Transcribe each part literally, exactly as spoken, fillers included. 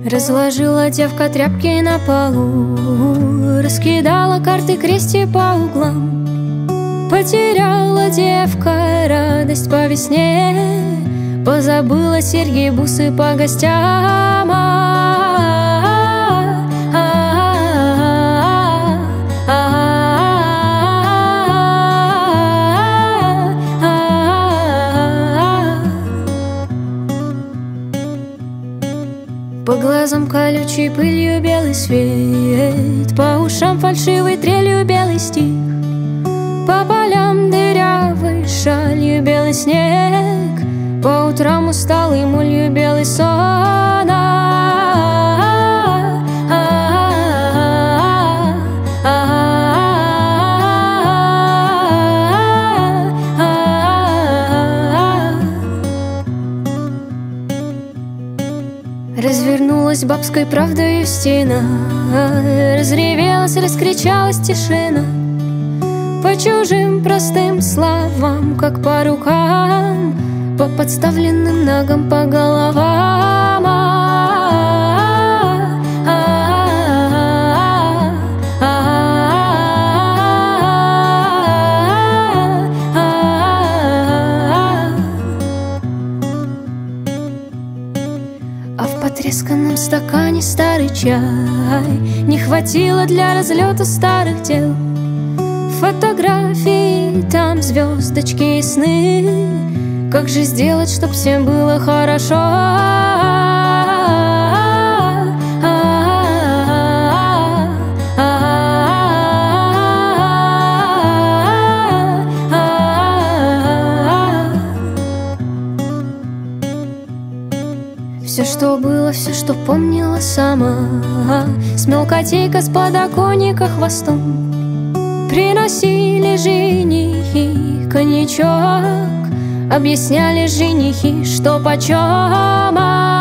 Разложила девка тряпки на полу, раскидала карты крести по углам. Потеряла девка радость по весне, позабыла серьги, бусы по гостям. По глазам колючей пылью белый свет, по ушам фальшивой трелью белый стих, по полям дырявой шалью белый снег, по утрам усталый молью белый сон. Развернулась бабской правдою стена, разревелась, раскричалась тишина. По чужим простым словам, как по рукам, по подставленным ногам, по головам. А в потресканном стакане старый чай не хватило для разлета старых дел. Фотографии, там звездочки и сны. Как же сделать, чтоб всем было хорошо? Все, что было, все, что помнила сама, смел котейка с подоконника хвостом. Приносили женихи коньячок, объясняли женихи, что почем.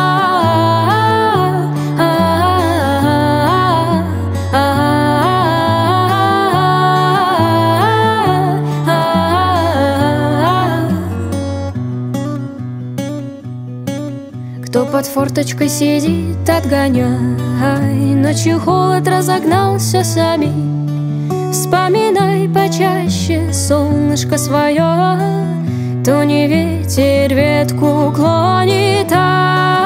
Кто под форточкой сидит, отгоняй, ночью холод разогнался сами. Вспоминай почаще солнышко свое, то не ветер ветку клонит, а